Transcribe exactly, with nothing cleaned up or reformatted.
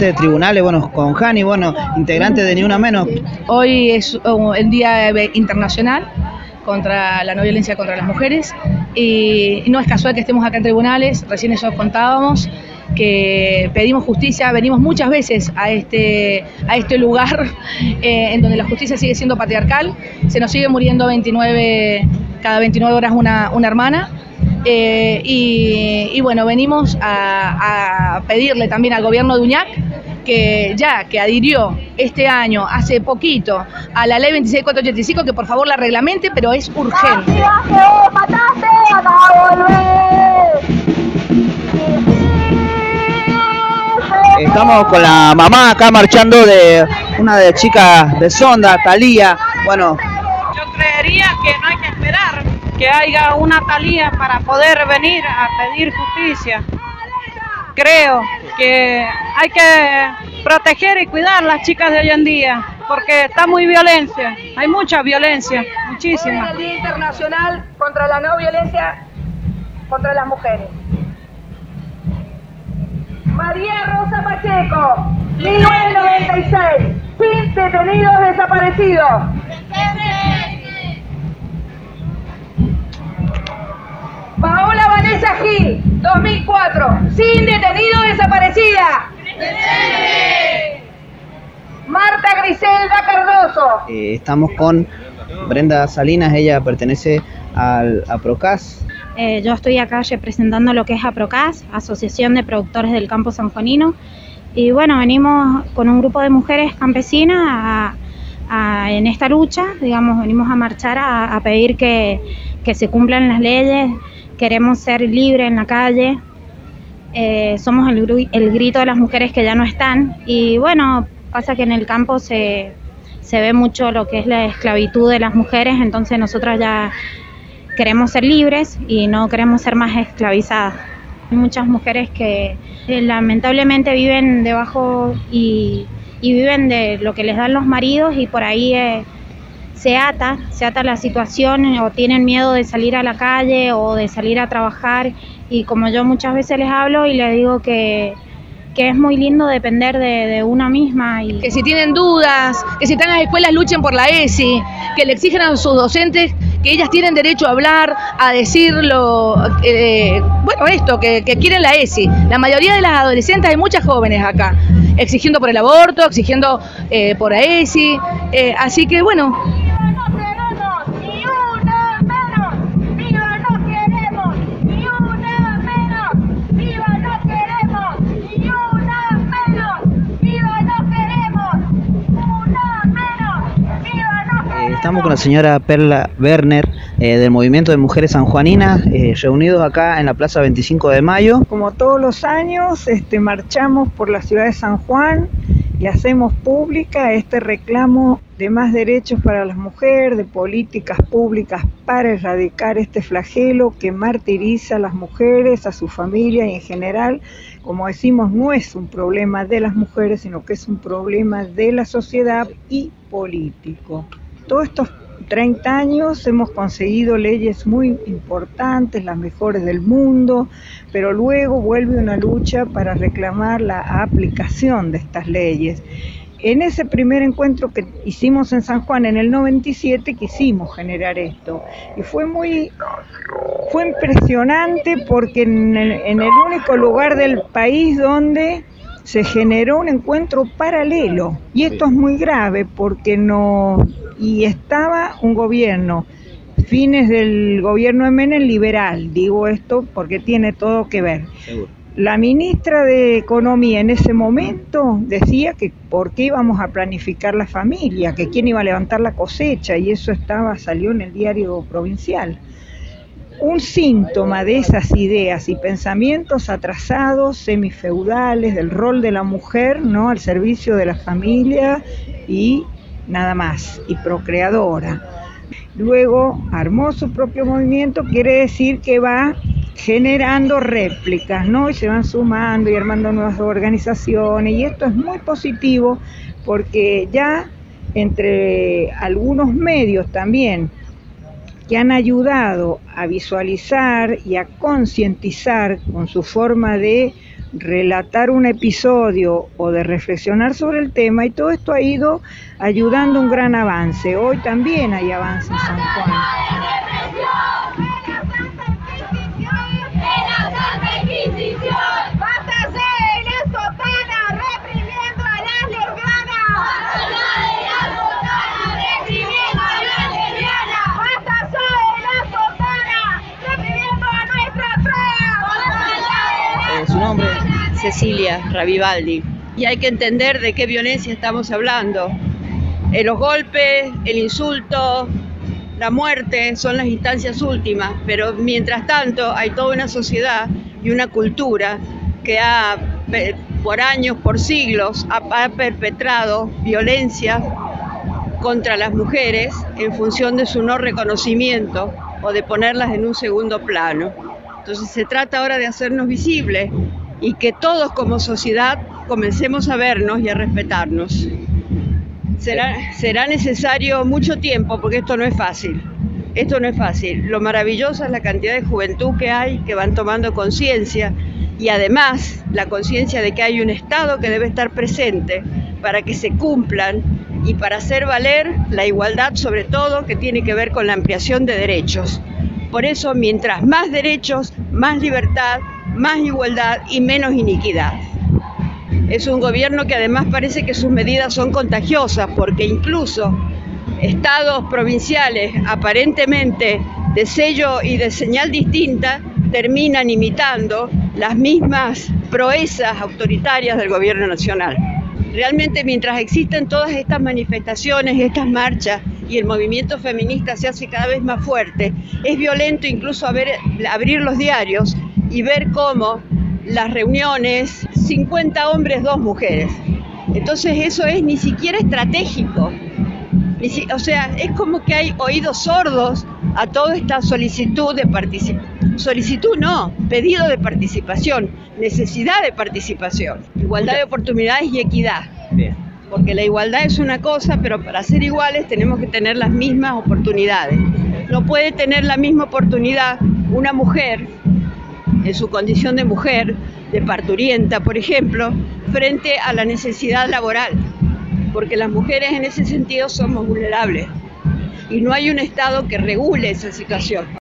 integrante de tribunales, bueno, con Jani, bueno, integrante de Ni Una Menos. Hoy es el Día Internacional contra la no violencia contra las mujeres y no es casual que estemos acá en tribunales. Recién eso contábamos, que pedimos justicia, venimos muchas veces a este, a este lugar eh, en donde la justicia sigue siendo patriarcal, se nos sigue muriendo veintinueve, cada veintinueve horas una, una hermana. Eh, y, y bueno, venimos a, a pedirle también al gobierno de Uñac que ya que adhirió este año, hace poquito, a la ley veintiséis mil cuatrocientos ochenta y cinco, que por favor la reglamente, pero es urgente. Estamos con la mamá acá marchando de una de las chicas de Sonda, Talía. Bueno, yo creería que no hay que esperar que haya una Talía para poder venir a pedir justicia. Creo que hay que proteger y cuidar a las chicas de hoy en día, porque está muy violencia, hay mucha violencia, muchísima. Hoy es el Día Internacional contra la no violencia contra las mujeres. María Rosa Pacheco, nivel noventa y seis, sin detenidos desaparecidos. Paola Vanessa Gil, dos mil cuatro, sin detenido desaparecida. Marta Griselda Cardoso. Eh, estamos con Brenda Salinas, ella pertenece al APROCAS. Eh, yo estoy acá representando lo que es APROCAS, Asociación de Productores del Campo Sanjuanino, y bueno, venimos con un grupo de mujeres campesinas a, a, en esta lucha, digamos, venimos a marchar a, a pedir que, que se cumplan las leyes. Queremos ser libres en la calle, eh, somos el, el grito de las mujeres que ya no están, y bueno, pasa que en el campo se, se ve mucho lo que es la esclavitud de las mujeres, entonces nosotras ya queremos ser libres y no queremos ser más esclavizadas. Hay muchas mujeres que eh, lamentablemente viven debajo y, y viven de lo que les dan los maridos, y por ahí eh, se ata, se ata la situación, o tienen miedo de salir a la calle o de salir a trabajar, y como yo muchas veces les hablo y les digo que, que es muy lindo depender de, de una misma. Y que si tienen dudas, que si están en las escuelas luchen por la E S I, que le exigen a sus docentes que ellas tienen derecho a hablar, a decirlo, eh, bueno, esto, que, que quieren la E S I. La mayoría de las adolescentes, hay muchas jóvenes acá, exigiendo por el aborto, exigiendo eh, por la E S I, eh, así que bueno. Estamos con la señora Perla Werner eh, del Movimiento de Mujeres Sanjuaninas, eh, reunidos acá en la Plaza veinticinco de mayo. Como todos los años, este, marchamos por la ciudad de San Juan y hacemos pública este reclamo de más derechos para las mujeres, de políticas públicas para erradicar este flagelo que martiriza a las mujeres, a su familia y en general. Como decimos, no es un problema de las mujeres, sino que es un problema de la sociedad y político. Todos estos treinta años hemos conseguido leyes muy importantes, las mejores del mundo, pero luego vuelve una lucha para reclamar la aplicación de estas leyes. En ese primer encuentro que hicimos en San Juan en el noventa y siete quisimos generar esto, y fue muy fue impresionante porque en el, en el único lugar del país donde se generó un encuentro paralelo, y esto es muy grave porque no, y estaba un gobierno, fines del gobierno de Menem, liberal, digo esto porque tiene todo que ver. Seguro. La ministra de Economía en ese momento decía que por qué íbamos a planificar la familia, que quién iba a levantar la cosecha, y eso estaba, salió en el diario provincial. Un síntoma de esas ideas y pensamientos atrasados, semifeudales, del rol de la mujer, ¿no?, al servicio de la familia y nada más, y procreadora. Luego armó su propio movimiento, quiere decir que va generando réplicas, ¿no?, y se van sumando y armando nuevas organizaciones, y esto es muy positivo porque ya entre algunos medios también que han ayudado a visualizar y a concientizar con su forma de relatar un episodio o de reflexionar sobre el tema, y todo esto ha ido ayudando a un gran avance. Hoy también hay avance en San Juan. ¿Su nombre? Cecilia Ravivaldi. Y hay que entender de qué violencia estamos hablando. Eh, los golpes, el insulto, la muerte son las instancias últimas, pero mientras tanto hay toda una sociedad y una cultura que ha, por años, por siglos, ha, ha perpetrado violencia contra las mujeres en función de su no reconocimiento o de ponerlas en un segundo plano. Entonces se trata ahora de hacernos visibles y que todos como sociedad comencemos a vernos y a respetarnos. Será, será necesario mucho tiempo porque esto no es fácil. Esto no es fácil. Lo maravilloso es la cantidad de juventud que hay, que van tomando conciencia, y además la conciencia de que hay un Estado que debe estar presente para que se cumplan y para hacer valer la igualdad, sobre todo, que tiene que ver con la ampliación de derechos. Por eso, mientras más derechos, más libertad, más igualdad y menos iniquidad. Es un gobierno que además parece que sus medidas son contagiosas, porque incluso estados provinciales aparentemente de sello y de señal distinta terminan imitando las mismas proezas autoritarias del gobierno nacional. Realmente, mientras existen todas estas manifestaciones, estas marchas, y el movimiento feminista se hace cada vez más fuerte, es violento incluso ver, abrir los diarios y ver cómo las reuniones, cincuenta hombres, dos mujeres. Entonces eso es ni siquiera estratégico. O sea, es como que hay oídos sordos a toda esta solicitud de participación. Solicitud no, pedido de participación, necesidad de participación, igualdad de oportunidades y equidad. Bien. Porque la igualdad es una cosa, pero para ser iguales tenemos que tener las mismas oportunidades. No puede tener la misma oportunidad una mujer, en su condición de mujer, de parturienta, por ejemplo, frente a la necesidad laboral, porque las mujeres en ese sentido somos vulnerables y no hay un Estado que regule esa situación.